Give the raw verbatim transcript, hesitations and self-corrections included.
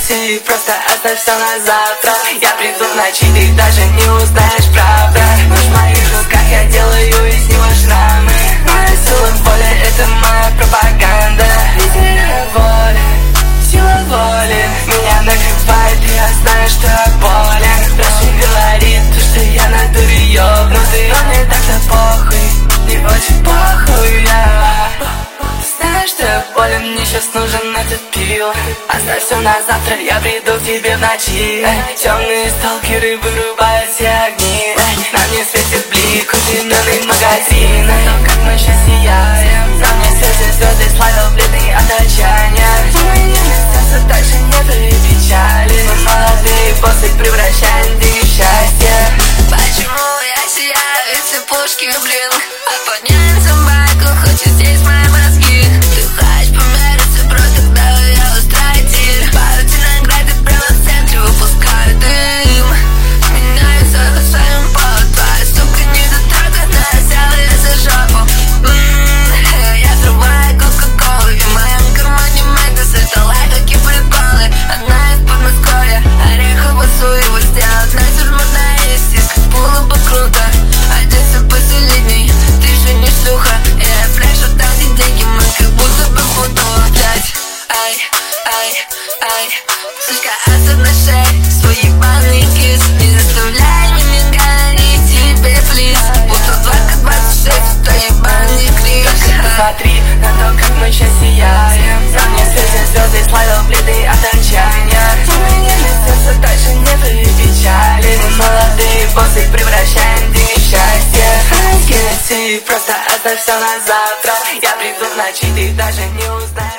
Выкинуть просто оставь все на завтра. Я приду в ночи, ты даже не узнаешь, правда. Нож в моих руках, я делаю из него шрамы. Моя сила воли, это моя пропаганда. Сила воли, сила воли меня накрывает, и я знаю, что я болен. Проще говорит, то, что я на дуре ёбнутый. Но мне так-то похуй, не очень похуй, я знаешь, что я болен, мне сейчас нужен этот пил. Оставь все на завтра, я приду к тебе в ночи. Темные сталкеры вырубают все огни. На мне светит блик, удивленный магазин. То, как мы сейчас сияем. На мне светят звезды, славил бледный от отчаяния. У меня сердце дальше нету и печали. Мы молодые боссы превращаем дни в счастье. Почему я сияю, эти пушки, блин? А подняться в байку, хочет здесь мои мозги. Ты хочешь помериться, просто когда я устроитель. Пару награды прямо в центре выпускаю дым. Меняю все своим повод, твоя сука недотрогана, взяла я за жопу. М-м-м, я срываю кока-колу, и в моем кармане Мэднес, это лайфхаки, приколы. Одна из Подмосковья, ореховую суеву сделать, нахер можно есть, искать было бы круто. Одесса последний, ты же не шлюха. Я флешу там, где деньги, мы как будто бы буду блять. Ай, ай, ай, сучка, оставь на шее свой ебаный кис. Не заставляй меня говорить тебе, плиз. Бутылка двадцать шесть, то ебаный крик. Смотри на то, как мы сейчас сияем. На мне светят звезды, славил бледный от отчаяния. У меня сердце дальше нету и печали. Мы молодые боссы превращаем дни в счастье. Выкинуть просто оставь все на завтра. Я приду в ночи, ты даже не узнаешь.